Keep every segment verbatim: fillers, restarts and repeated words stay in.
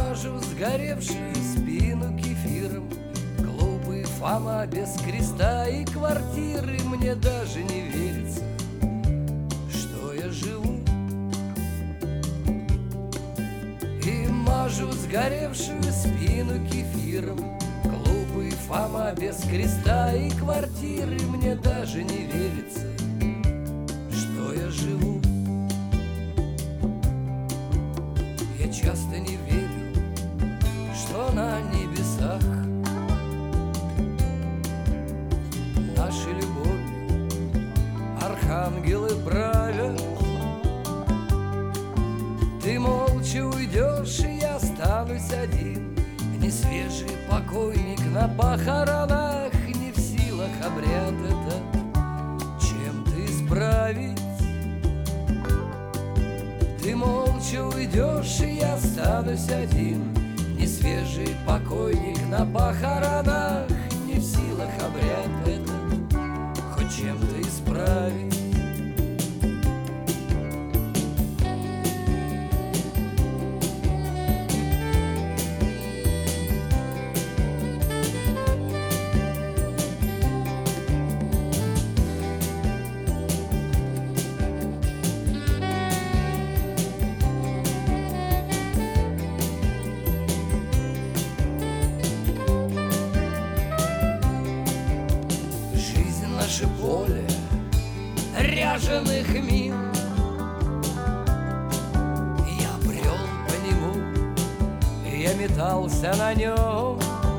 мажу сгоревшую спину кефиром. Глупый Фома без креста и квартиры. Мне даже не верится, что я живу. И мажу сгоревшую спину кефиром. Глупый Фома без креста и квартиры. Мне даже не верится, что я живу. Я часто не верю, что на небесах нашей любовью архангелы правят. Ты молча уйдешь, и я останусь один. Не свежий покойник на похоронах, не в силах обряд этот чем-то исправить. Ты молча уйдешь, и я останусь один. Не свежий покойник на похоронах, не в силах обряд этот хоть чем-то исправить. Наше поле ряженых мин. Я брел по нему, я метался на нем.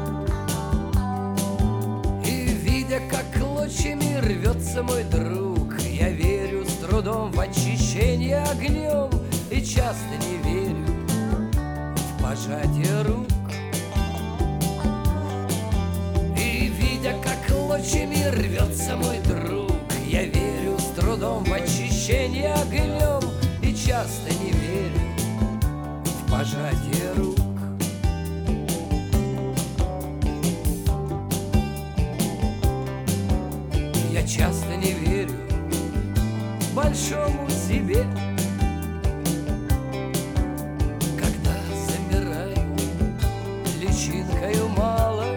И видя, как клочьями рвется мой друг, я верю с трудом в очищение огнем. И часто не верю в пожатие рук. Клочьями рвется мой друг, я верю с трудом в очищение огнем. И часто не верю в пожатие рук. Я часто не верю большому себе, когда замираю личинкою малой.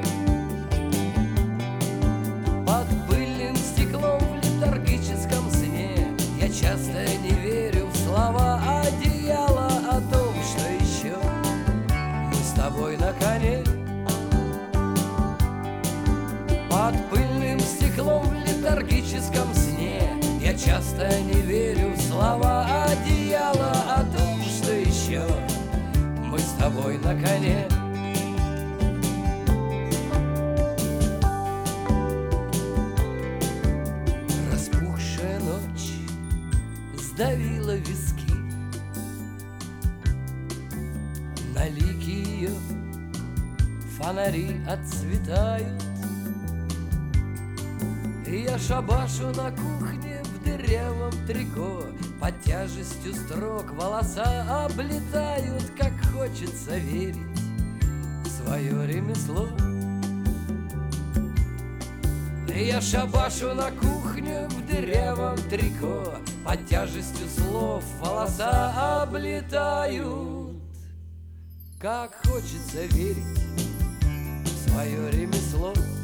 Часто не верю в слова одеяла о том, что еще мы с тобой на коне. Под пыльным стеклом в летаргическом сне я часто не верю в слова одеяла о том, что еще мы с тобой на коне. Распухшая ночь сдавила виски, на лике ее фонари отцветают. И я шабашу на кухне в дырявом трико. Под тяжестью строк волоса облетают. Как хочется верить в свое ремесло. И я шабашу на кухне в дырявом трико. Под тяжестью слов волоса облетают. Как хочется верить в свое ремесло.